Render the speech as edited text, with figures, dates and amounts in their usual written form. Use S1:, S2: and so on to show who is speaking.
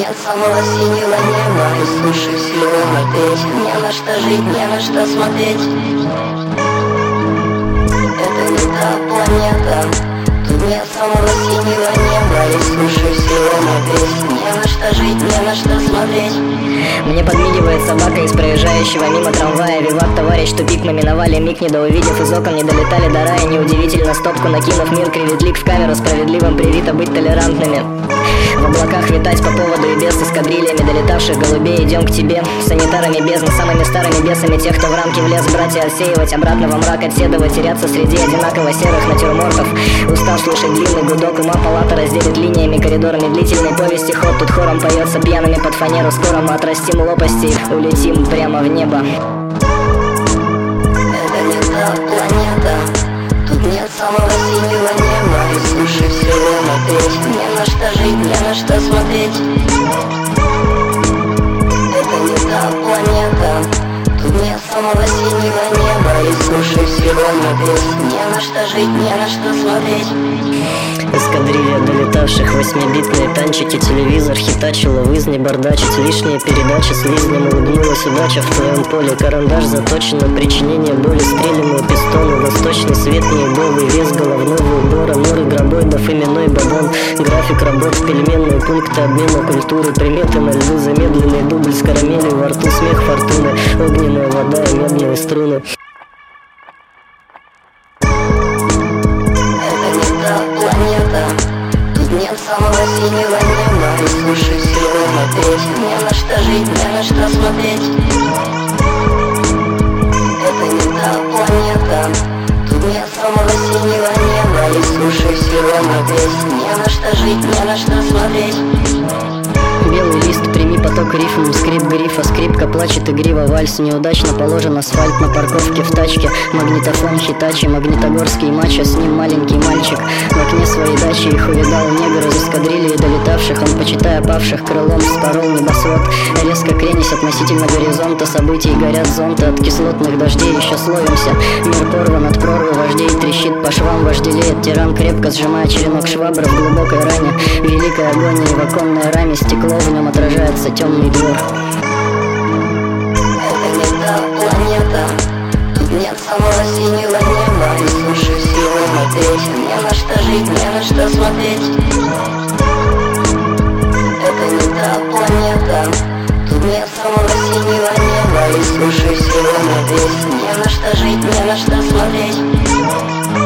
S1: нет самого синего неба и суши силы петь. Не на что жить, не на что смотреть. Это не та планета. Тут нет самого синего неба и суши силы петь. Не на что жить, не на что смотреть.
S2: Мне подмигивает собака из проезжающего мимо трамвая. Виват, товарищ, тупик, мы миновали миг, недоувидев из окон, не долетали до рая. Неудивительно, стопку накинув, мир кривит лик в камеру, справедливым привито быть толерантными. В облаках витать по поводу и без, с эскадрильями долетавших голубей. Идем к тебе, санитарами бездны, самыми старыми бесами тех, кто в рамки влез, братья, отсеивать, обратно во мрак отседывать, теряться среди одинаково серых натюрмортов. Устав слушать длинный гудок, ума палата разделит линиями коридор медлительной повести. Ход тут хором поется пьяными под фанеру. Скоро мы отрастим лопасти, улетим прямо в небо.
S1: Это не та планета. Тут нет самого синего неба и суши вселенной петь. Не на что жить, не на что смотреть. Это не та планета. Тут нет самого синего неба и суши вселенной петь. Не на что жить, не на что смотреть.
S2: Эскадрилья долетавших 8-битные танчики, телевизор хитачило, вызни бардачить, лишние передачи слизнем улыбнулась удача. В твоем поле карандаш заточен на причинение боли, стрелянные пистоны, восточный свет, неудовый вес головного убора, норы гробоидов, именной бабон, график работ, пельменные пункты обмена культуры, приметы на льду, замедленный дубль с карамелью во рту, смех фортуны, огненная вода и медные струны.
S1: Тут нет самого синего неба и суши силы петь. Не на что жить, не на что смотреть. Это не та планета. Тут нет самого синего неба и суши силы петь. Не на что жить, не на что смотреть.
S2: Белый лист, прими поток рифм, скрип грифа, скрипка плачет игриво, вальс, неудачно положен асфальт на парковке в тачке, магнитофон хитачи, магнитогорский мачо, с ним маленький мальчик. В окне своей дачи их увидал негр из эскадрильи долетавших, он, почитая павших, крылом спорол небосвод, резко кренясь относительно горизонта событий, горят зонты от кислотных дождей, еще словимся. Мир порван от прорвы вождей, трещит по швам, вожделеет тиран, крепко сжимая черенок швабры в глубокой ране, великой агонии в оконной раме стекло, в нем отражается темный двор.
S1: Это не та планета. Тут нет самого синего неба и суши силы петь. Не на что жить, не на что смотреть. Это не та планета. Тут нет самого синего неба и суши силы петь. Не на что жить, не на что смотреть.